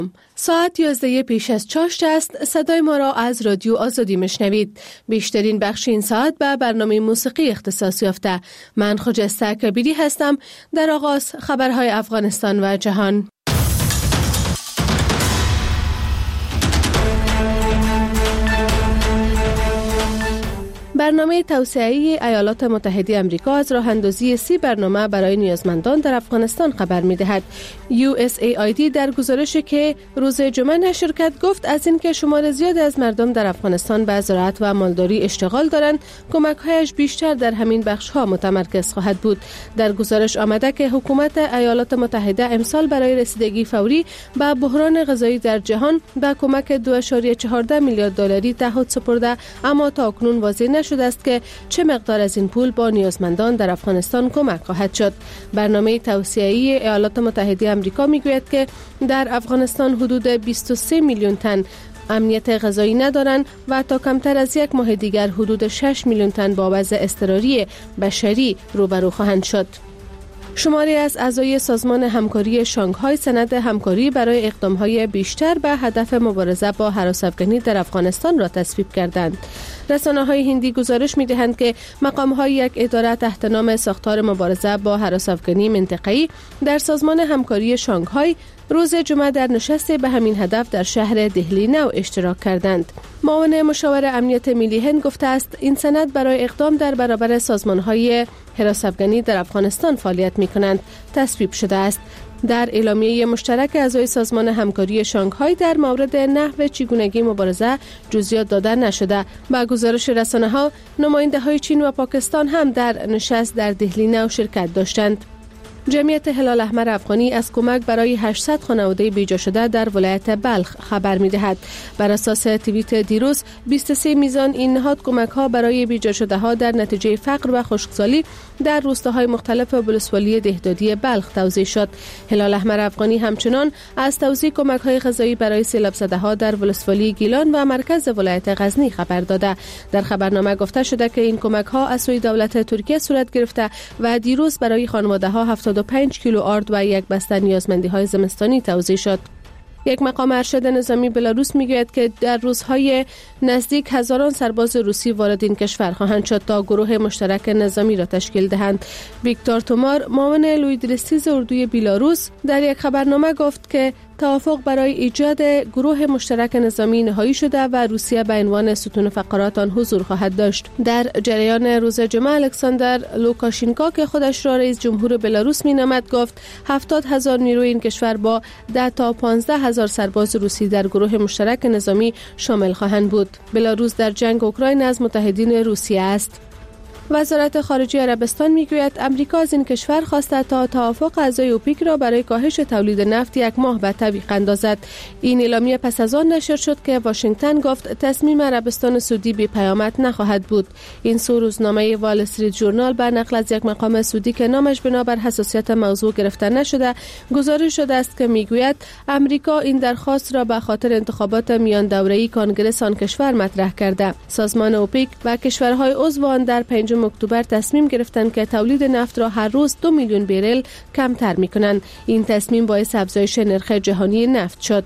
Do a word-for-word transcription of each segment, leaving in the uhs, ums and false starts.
ساعت یازده پیش از چاشت است. صدای ما را از رادیو آزادی مشنوید. بیشترین بخش این ساعت به برنامه موسیقی اختصاص یافته. من خجسته کبیری هستم. در آغاز خبرهای افغانستان و جهان. برنامه توسعه‌ای ایالات متحده آمریکا از راه اندازی سی برنامه برای نیازمندان در افغانستان خبر می‌دهد. یو اس ای آی دی در گزارشی که روز جمعه نشر کرد گفت از اینکه شمار زیادی از مردم در افغانستان به زراعت و مالداری اشتغال دارند، کمک‌هایش بیشتر در همین بخش‌ها متمرکز خواهد بود. در گزارش آمده که حکومت ایالات متحده امسال برای رسیدگی فوری به بحران غذایی در جهان به کمک دو ممیز چهارده میلیارد دلاری تعهد سپرده، اما تاکنون واضح نشد شده است که چه مقدار از این پول با نیازمندان در افغانستان کمک خواهد شد. برنامه توسعه‌ای ایالات متحده آمریکا میگوید که در افغانستان حدود بیست و سه میلیون تن امنیت غذایی ندارند و تا کمتر از یک ماه دیگر حدود شش میلیون تن با وضع اضطراری بشری روبرو خواهند شد. شماری از اعضای سازمان همکاری شانگهای سند همکاری برای اقدام‌های بیشتر به هدف مبارزه با هراس‌افکنی در افغانستان را تصویب کردند. رسانه‌های هندی گزارش می‌دهند که مقام‌های یک اداره تحت نام ساختار مبارزه با هراس‌افکنی منطقه‌ای در سازمان همکاری شانگهای روز جمعه در نشست به همین هدف در شهر دهلی نو اشتراک کردند. معاون مشاور امنیت ملی هند گفته است این سند برای اقدام در برابر سازمان‌های هراس‌افکنی در افغانستان فعالیت می‌کنند تصویب شده است. در اعلامیه مشترک اعضای سازمان همکاری شانگهای در مورد نحو چگونگی مبارزه جزئیات داده نشده. با گزارش رسانه‌ها نماینده‌های چین و پاکستان هم در نشست در دهلی نو شرکت داشتند. جمعیت هلال احمر افغانی از کمک برای هشتصد خانواده بیجا شده در ولایت بلخ خبر می‌دهد. بر اساس توییت دیروز بیست و سه میزان این نهاد کمک‌ها برای بیجا شده‌ها در نتیجه فقر و خشکسالی در روستاهای مختلف ولسوالی دهدادی بلخ توزیع شد. هلال احمر افغانی همچنان از توزیع کمک‌های غذایی برای سیلاب زده‌ها در ولسوالی گیلان و مرکز ولایت غزنی خبر داده. در خبرنامه گفته شده که این کمک‌ها از سوی دولت ترکیه صورت گرفته و دیروز برای خانواده‌ها هفتاد و پنج کیلو آرد و یک بسته نیازمندی‌های زمستانی توزیع شد. یک مقام ارشد نظامی بلاروس میگوید که در روزهای نزدیک هزاران سرباز روسی وارد این کشور خواهند شد تا گروه مشترک نظامی را تشکیل دهند. ویکتور تومار معاون لویدرستیز اردوی بلاروس در یک خبرنامه گفت که توافق برای ایجاد گروه مشترک نظامی نهایی شده و روسیه به عنوان ستون فقرات آن حضور خواهد داشت. در جریان روز جمعه الکساندر لوکاشینکو که خودش را رئیس جمهور بلاروس مینامد گفت هفتاد هزار نیروی این کشور با ده تا پانزده هزار سرباز روسی در گروه مشترک نظامی شامل خواهند بود. بلاروس در جنگ اوکراین از متحدین روسیه است. وزارت خارجه عربستان میگوید امریکا از این کشور خواسته تا توافق اعضای اوپک را برای کاهش تولید نفت یک ماه به تعویق اندازد. این اعلامیه پس از آن نشر شد که واشنگتن گفت تصمیم عربستان سعودی بی پیامد نخواهد بود. این سو روزنامه وال استریت ژورنال به نقل از یک مقام سعودی که نامش بنابر حساسیت موضوع گرفته نشده گزارش شده است که میگوید امریکا این درخواست را به خاطر انتخابات میان دوره‌ای کنگره آن کشور مطرح کرده. سازمان اوپک و کشورهای عضو آن در پنجم اکتبر تصمیم گرفتند که تولید نفت را هر روز دو میلیون بریل کمتر می‌کنند. این تصمیم باعث افزایش نرخ جهانی نفت شد.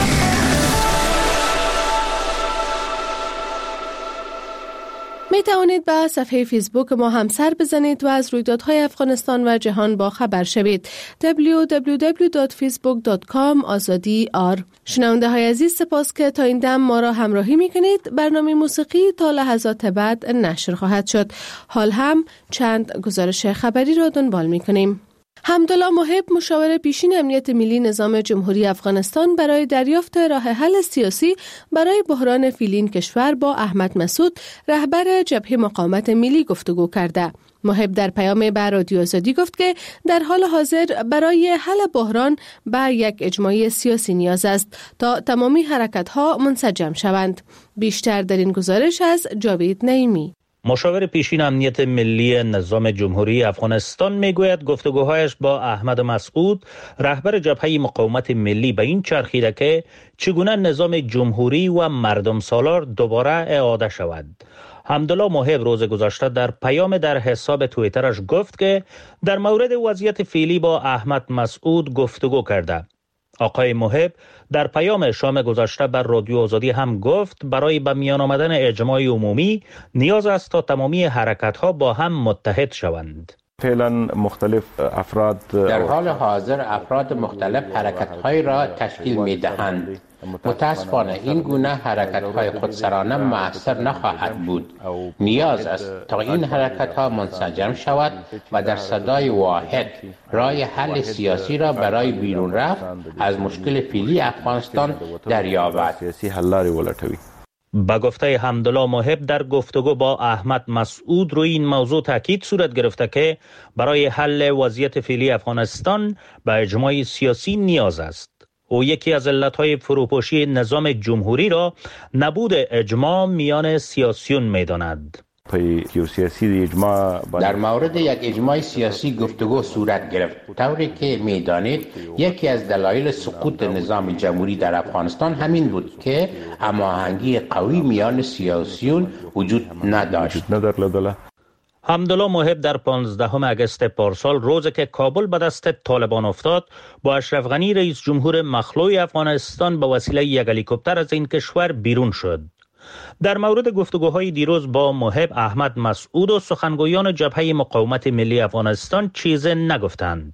می توانید به صفحه فیسبوک ما هم سر بزنید و از رویدادهای افغانستان و جهان با خبر شوید. دبلیو دبلیو دبلیو دات فیسبوک دات کام آزادی آر. شنونده های عزیز سپاس که تا این دم ما را همراهی می کنید. برنامه موسیقی تا لحظات بعد نشر خواهد شد. حال هم چند گزارش خبری را دنبال می کنیم. حمدالله محب مشاور پیشین امنیت ملی نظام جمهوری افغانستان برای دریافت راه حل سیاسی برای بحران فعلی کشور با احمد مسعود رهبر جبهه مقاومت ملی گفتگو کرده. محب در پیام به رادیو آزادی گفت که در حال حاضر برای حل بحران به یک اجماع سیاسی نیاز است تا تمامی حرکت‌ها منسجم شوند. بیشتر در این گزارش از جاوید نعیمی. مشاور پیشین امنیت ملی نظام جمهوری افغانستان میگوید گفتگوهایش با احمد مسعود رهبر جبهه مقاومت ملی به این چرخیده که چگونه نظام جمهوری و مردم سالار دوباره اعاده شود. حمدالله محب روز گذشته در پیام در حساب توییترش گفت که در مورد وضعیت فعلی با احمد مسعود گفتگو کرده. آقای محب در پیام شام گذشته بر رادیو آزادی هم گفت برای به میان آمدن اجماع عمومی نیاز است تا تمامی حرکت‌ها با هم متحد شوند. فعلا مختلف افراد در حال حاضر افراد مختلف حرکت‌های را تشکیل می‌دهند. متاسفانه این گونه حرکت‌های خودسرانه مؤثر نخواهد بود. نیاز است تا این حرکت‌ها منسجم شود و در صدای واحد راه حل سیاسی را برای بیرون رفت از مشکل فعلی افغانستان دریابد. سیاسی حل لارې ولټوي. با گفته حمدالله محب در گفتگو با احمد مسعود روی این موضوع تاکید صورت گرفته که برای حل وضعیت فعلی افغانستان به اجماع سیاسی نیاز است. او یکی از علتهای فروپاشی نظام جمهوری را نبود اجماع میان سیاسیون می‌داند. در مورد یک اجماع سیاسی گفتگو صورت گرفت، طوری که می‌دانید یکی از دلایل سقوط نظام جمهوری در افغانستان همین بود که هماهنگی قوی میان سیاسیون وجود نداشت. حمدالله محب در پانزدهم اگست پارسال روزی که کابل به دست طالبان افتاد با اشرف غنی رئیس جمهور مخلوع افغانستان به وسیله یک هلیکوپتر از این کشور بیرون شد. در مورد گفتگوهای دیروز با محب، احمد مسعود و سخنگویان جبهه مقاومت ملی افغانستان چیزی نگفتند.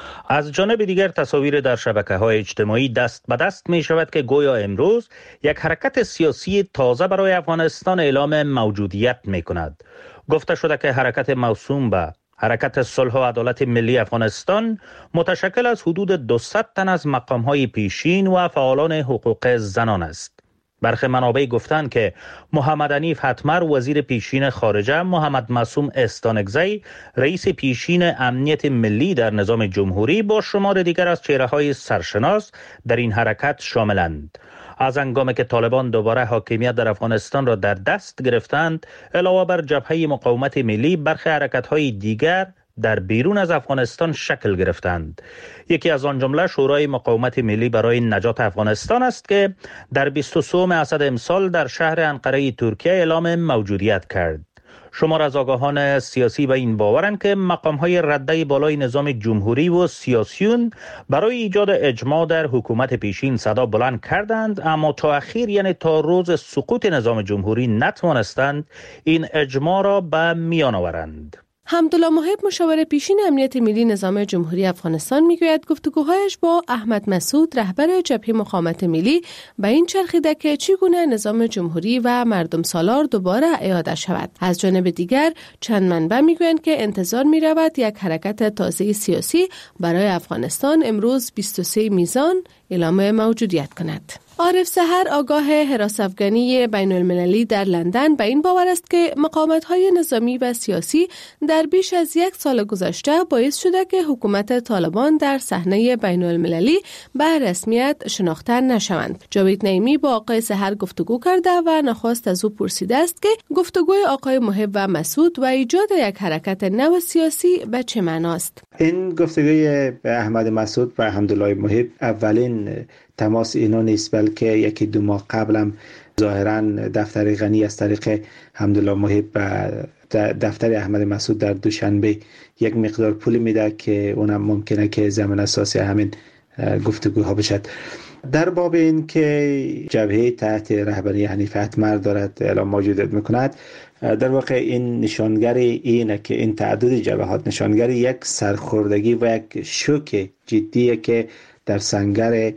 از جانب دیگر تصاویر در شبکه‌های اجتماعی دست به دست می شود که گویا امروز یک حرکت سیاسی تازه برای افغانستان اعلام موجودیت می کند. گفته شده که حرکت موسوم به حرکت صلح و عدالت ملی افغانستان متشکل از حدود دویست تن از مقام‌های پیشین و فعالان حقوق زنان است. برخی منابع گفتند که محمد حنیف حتمر وزیر پیشین خارجه، محمد معصوم استانکزی رئیس پیشین امنیت ملی در نظام جمهوری با شمار دیگر از چهره‌های سرشناس در این حرکت شاملند. از هنگامی که طالبان دوباره حاکمیت در افغانستان را در دست گرفتند، علاوه بر جبهه مقاومت ملی، برخی حرکت‌های دیگر در بیرون از افغانستان شکل گرفتند. یکی از آن جمله شورای مقاومت ملی برای نجات افغانستان است که در بیست و سوم اسد امسال در شهر انقره ترکیه اعلام موجودیت کرد. شمار از آگاهان سیاسی به این باورند که مقام‌های رده بالای نظام جمهوری و سیاسیون برای ایجاد اجماع در حکومت پیشین صدا بلند کردند، اما تا اخیر، یعنی تا روز سقوط نظام جمهوری، نتوانستند این اجماع را به میان آورند. حمدالله محب، مشاور پیشین امنیت ملی نظام جمهوری افغانستان، میگوید گفتگوهایش با احمد مسعود رهبر جبهه مقاومت ملی به این چرخیده که چگونه نظام جمهوری و مردم سالار دوباره اعاده شود. از جانب دیگر چند منبع میگویند که انتظار میرود یک حرکت تازه سیاسی برای افغانستان امروز بیست و سه میزان اعلام موجودیت کند. عارف سحر، آگاه حراس افغانی بین المللی در لندن، به این باور است که مقاومت‌های نظامی و سیاسی در بیش از یک سال گذشته باعث شده که حکومت طالبان در صحنه بین المللی به رسمیت شناخته نشوند. جاوید نعیمی با آقای سحر گفتگو کرده و نخواست از او پرسیده است که گفتگوی آقای محب و مسعود و ایجاد یک حرکت نو سیاسی به چه معناست؟ این گفتگوی احمد مسعود و حمدالله محب اولین تماس اینا نیست، بلکه یکی دو ماه قبل هم ظاهرا دفتر غنی از طریق حمدالله محب و دفتر احمد مسعود در دوشنبه یک مقدار پول میده که اونم ممکنه که زمین اساسی همین گفتگوها بشد. در باب این که جبهه تحت رهبری حنیف حتمر دارد اعلام موجودیت میکند، در واقع این نشانگر اینه که این تعدد جبهات نشانگر یک سرخوردگی و یک شوک جدیه که در سنگر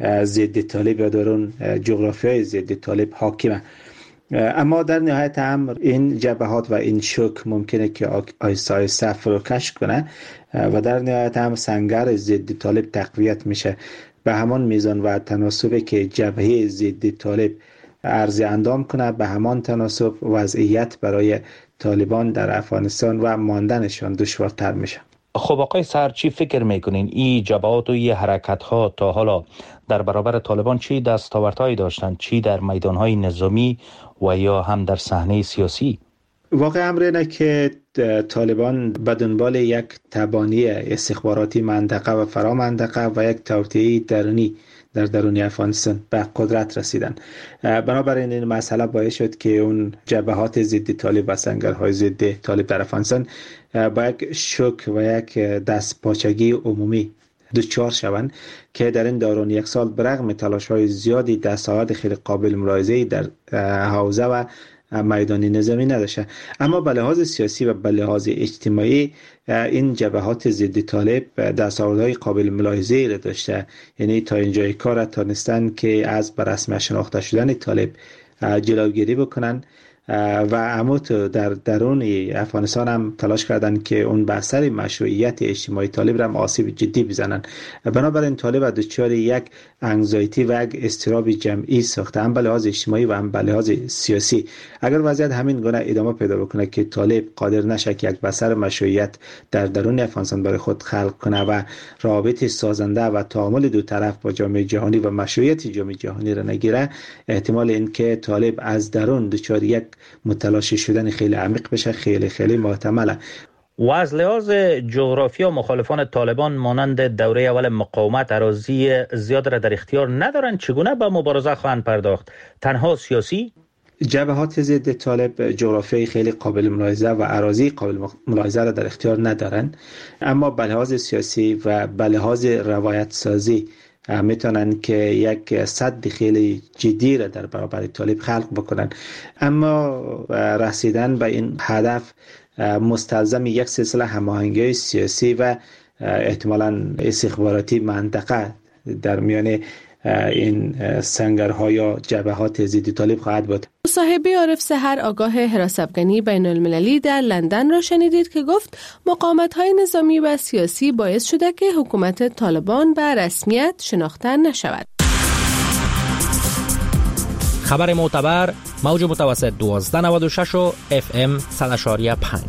ضد طالب یا در اون جغرافیای ضد طالب حاکمه. اما در نهایت امر این جبهات و این شوک ممکنه که آیسته آیسته فروکش کنه و در نهایت امر سنگر ضد طالب تقویت میشه به همان میزان و تناسبی که جبهه ضد طالب عرض اندام کنه، به همان تناسب وضعیت برای طالبان در افغانستان و ماندنشان دشوارتر میشه. خب آقای سحر، چی فکر میکنین این جبهات و این حرکت ها تا حالا در برابر طالبان چی دستاوردهایی داشتن، چی در میدانهای نظامی و یا هم در صحنه سیاسی؟ واقع امر اینه که طالبان به دنبال یک تبانی استخباراتی منطقه و فرا منطقه و یک توطئه درونی در درون افغانستان به قدرت رسیدن. بنابراین این مسئله باعث شد که اون جبهات ضد طالب و سنگرهای ضد طالب در افغانستان با یک شوک و یک دست پاچگی عمومی دچار شوند که در این دوران یک سال برغم تلاش‌های زیادی دستاورد خیلی قابل ملاحظه‌ای در حوزه و میدان نظامی نداشته. اما به لحاظ سیاسی و به لحاظ اجتماعی این جبهات ضد طالب دستاوردهای قابل ملاحظه‌ای را داشته. یعنی تا اینجای کار تانستن که از به رسمیت شناخته شدن طالب جلوگیری بکنن و اما در درون افغانستان هم تلاش کردن که اون به اثر مشروعیت اجتماعی طالب را آسیب جدی بزنن. بنابراین طالب دچار یک انگزایتی و یک اضطراب جمعی ساخته، هم به لحاظ اجتماعی و هم به لحاظ سیاسی. اگر وضعیت همین گونه ادامه پیدا بکنه که طالب قادر نشه که یک به اثر مشروعیت در درون افغانستان برای خود خلق کنه و روابط سازنده و تعامل دو طرف با جامعه جهانی و مشروعیت جامعه جهانی را نگیره، احتمال این که طالب از درون دچار یک متلاشی شدن خیلی عمیق بشه خیلی خیلی محتمله. و از لحاظ جغرافیا مخالفان طالبان مانند دوره اول مقاومت اراضی زیاد را در اختیار ندارند. چگونه به مبارزه خواهند پرداخت؟ تنها سیاسی؟ جبهات ضد طالب جغرافیای خیلی قابل ملاحظه و اراضی قابل ملاحظه را در اختیار ندارند، اما به لحاظ سیاسی و به لحاظ روایت سازی میتونن که یک صد خیلی جدی را در برابر طالب خلق بکنن. اما رسیدن به این هدف مستلزم یک سلسله هماهنگی سیاسی و احتمالاً استخباراتی منطقه در میان این سنگرها یا جبهات ضد طالب خواهد بود. مصاحبه عارف سحر آگاه حراس افغانی بین المللی در لندن را شنیدید که گفت مقاومت‌های نظامی و سیاسی باعث شده که حکومت طالبان به رسمیت شناخته نشود. خبر معتبر موج متوسط دوازده نود و شش و اف ام صد و پنج.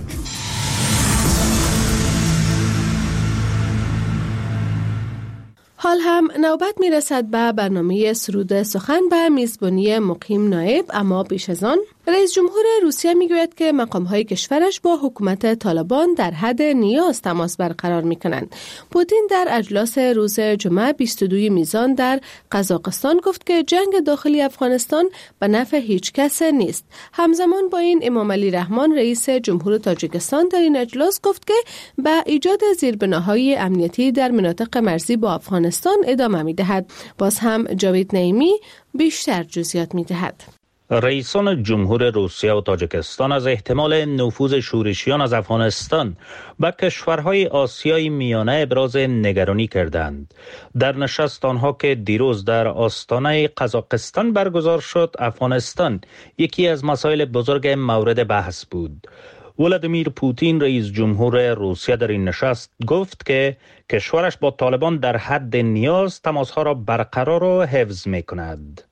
حال هم نوبت می رسد به برنامه سرود سخن به میزبانی مقیم نایب، اما پیش از آن رئیس جمهور روسیه می گوید که مقام‌های کشورش با حکومت طالبان در حد نیاز تماس برقرار می کنند. پوتین در اجلاس روز جمعه بیست و دو میزان در قزاقستان گفت که جنگ داخلی افغانستان به نفع هیچ کس نیست. همزمان با این امام علی رحمان رئیس جمهور تاجیکستان در این اجلاس گفت که به ایجاد زیربناهای امنیتی در مناطق مرزی با افغانستان ادامه می دهد. باز هم جاوید نعیمی بیشتر جزئیات می دهد. رئیسان جمهور روسیه و تاجیکستان از احتمال نفوذ شورشیان از افغانستان به کشورهای آسیای میانه ابراز نگرانی کردند. در نشست آنها که دیروز در آستانه قزاقستان برگزار شد، افغانستان یکی از مسائل بزرگ مورد بحث بود. ولادیمیر پوتین رئیس جمهور روسیه در این نشست گفت که کشورش با طالبان در حد نیاز تماسها را برقرار و حفظ می کند.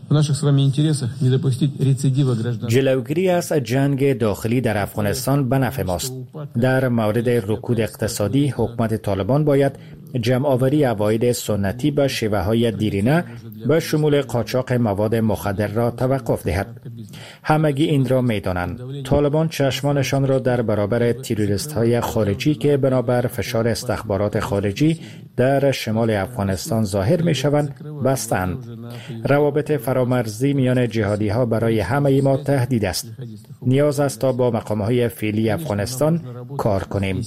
جلوگیری از جنگ داخلی در افغانستان به نفع ماست. در مورد رکود اقتصادی حکومت طالبان باید جمع‌آوری عواید سنتی به شیوه‌های دیرینه به شمول قاچاق مواد مخدر را توقف دهد. همگی این را می‌دانند. طالبان چشمانشان را در برابر تروریست‌های خارجی که بنابر فشار استخبارات خارجی در شمال افغانستان ظاهر می‌شوند بستند. روابط فرامرزی میان جهادی‌ها برای همه ما تهدید است. نیاز است تا با مقام‌های فعلی افغانستان کار کنیم.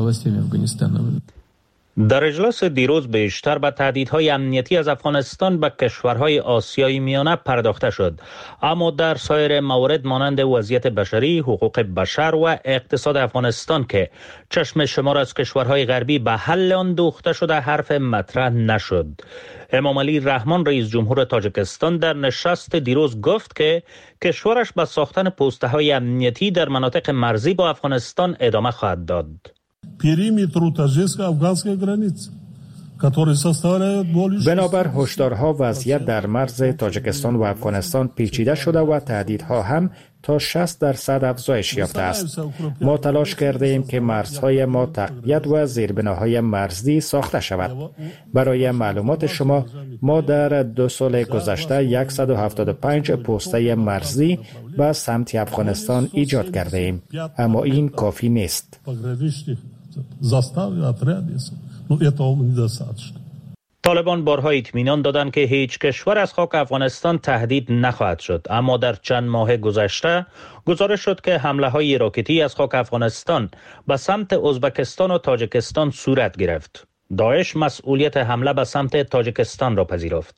در اجلاس دیروز بیشتر به تهدیدهای امنیتی از افغانستان به کشورهای آسیای میانه پرداخته شد، اما در سایر موارد مانند وضعیت بشری، حقوق بشر و اقتصاد افغانستان که چشم شمار از کشورهای غربی به حل آن دوخته شده حرف مطرح نشد. امام علی رحمان رئیس جمهور تاجیکستان در نشست دیروز گفت که کشورش به ساختن پست‌های امنیتی در مناطق مرزی با افغانستان ادامه خواهد داد. بنابر هشدارها وضعیت در مرز تاجیکستان و افغانستان پیچیده شده و تهدیدها هم تا شصت درصد افزایش یافته است. ما تلاش کرده ایم که مرزهای ما تقویت و زیربناهای مرزی ساخته شود. برای معلومات شما ما در دو سال گذشته صد و هفتاد و پنج پسته مرزی به سمت افغانستان ایجاد کرده ایم، اما این کافی نیست. طالبان بارها اطمینان دادند که هیچ کشور از خاک افغانستان تهدید نخواهد شد، اما در چند ماه گذشته گزارش شد که حمله های راکتی از خاک افغانستان به سمت ازبکستان و تاجیکستان صورت گرفت. داعش مسئولیت حمله به سمت تاجیکستان را پذیرفت.